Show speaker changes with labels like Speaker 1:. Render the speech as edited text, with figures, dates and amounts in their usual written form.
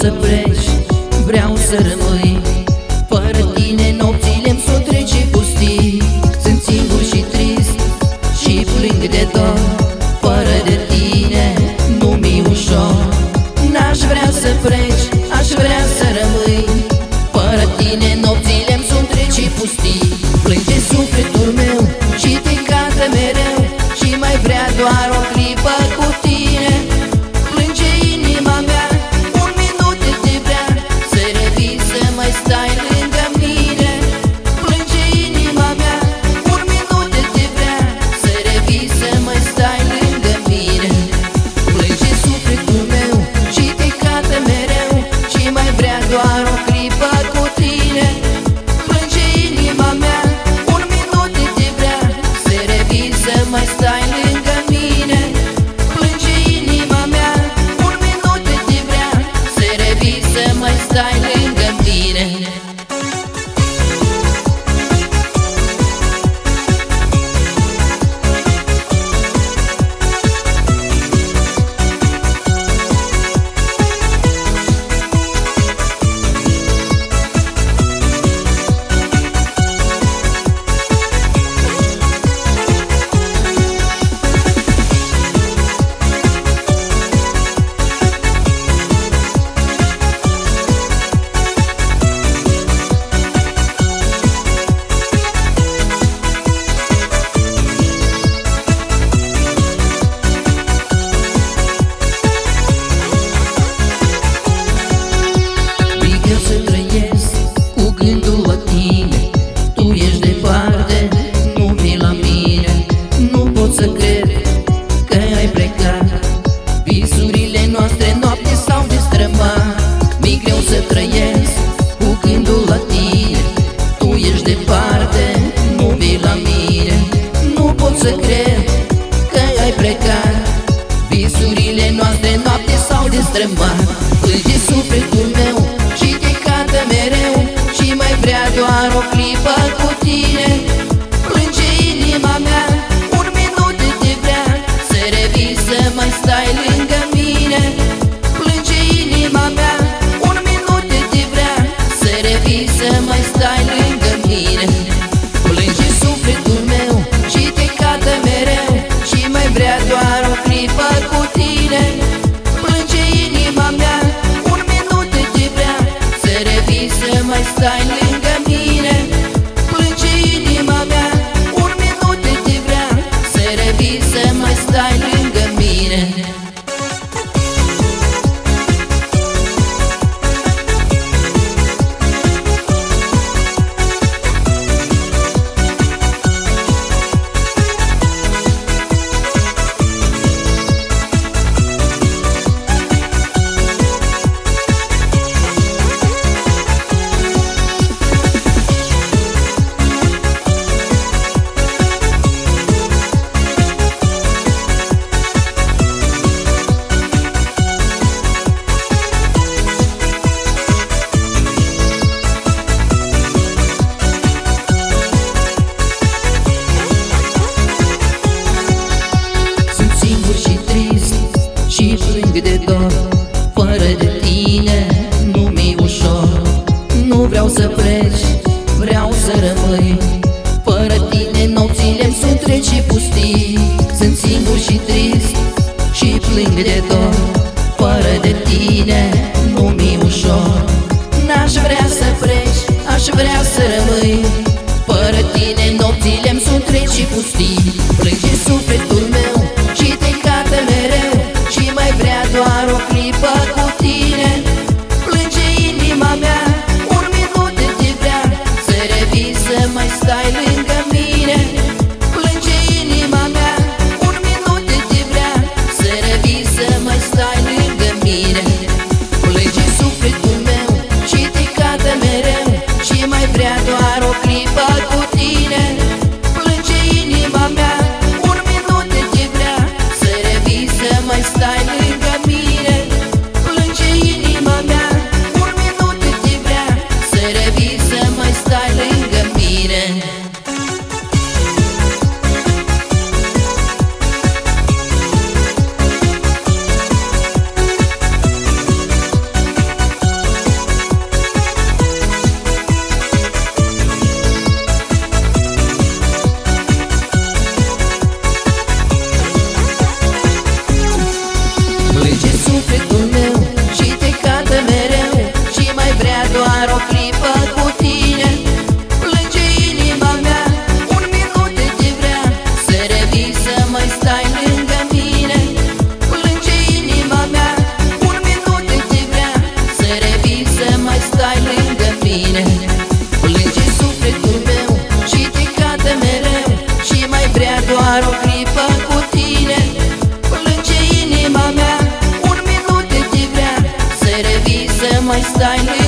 Speaker 1: să pleci, vreau să rămâi. Fără tine nopțile-mi s-o trece pustii. Sunt singur și trist și plâng de dor. Fără de tine nu mi-e ușor. N-aș vrea să pleci, aș vrea să rămâi. Fără tine nopțile-mi s-o trece pustii. Plânge sufletul meu și te cântă mereu și mai vrea doar o clipă cu tine. Plânge inima mea, un minut te vrea să revii să mai stai lângă mine. Plânge inima mea, un minut te vrea să revii să mai stai lângă mine. Plânge sufletul meu și te cântă mereu și mai vrea doar o clipă cu tine. Plânge inima mea, un minut te vrea să revii să mai stai lângă mine. Plânge inima mea, un minut te vrea să revii să mai stai lângă mine. Să trăiesc cu gândul la tine. Tu ești departe, nu vii la mine. Nu pot să cred că ai plecat. Visurile noastre noapte s-au destrămat. Mi-e greu să trăiesc cu gândul la tine. Tu ești departe, nu vii la mine. Nu pot să cred că ai plecat. Visurile noastre noapte s-au destrămat. Plânge sufletul meu și te cântă mereu și mai vrea doar o clipă cu tine. Plânge inima mea, un minut te vrea să revii să mai stai lângă mine. Plânge inima mea, un minut te vrea să revii să mai stai lângă mine. Plânge sufletul meu și te cântă mereu și mai vrea doar o clipă cu tine. Plânge inima mea, un minut te vrea să revii să mai stai lângă mine. Plânge inima mea, un minut te vrea să revii să mai stai lângă mine. Și plâng de dor. Fără de tine nu mi-e ușor. Nu vreau să pleci, vreau să rămâi. Fără tine nopțile-mi s-o trece pustii. Sunt singur și trist și plâng de dor. Fără de tine nu mi-e ușor. N-aș vrea să pleci, aș vrea să rămâi. Fără tine nopțile-mi s-o trece pustii. Plânge sufletul meu și te cântă mereu și mai vrea doar o clipă cu tine. Plânge inima mea, un minut te vrea să revii să mai stai lângă mine. Plânge inima mea, un minut te vrea să revii să mai stai lângă mine. Plânge sufletul meu și te cântă mereu și mai vrea doar o clipă cu tine. Plânge inima mea, un minut te vrea să revii să mai stai lângă mine. Plânge inima mea, un minut te vrea să revii să mai stai lângă mine. Plânge sufletul meu și te cade mereu și mai vrea doar o clipă cu tine. Plânge inima mea, un minut te vrea să revii să mai stai lângă mine. Plânge inima mea, un minut te vrea să revii să mai stai lângă mine. Plânge sufletul meu și te cade mereu și mai vrea doar o clipă cu tine. Plânge inima mea, un minut te vrea să revii să mai stai lângă mine.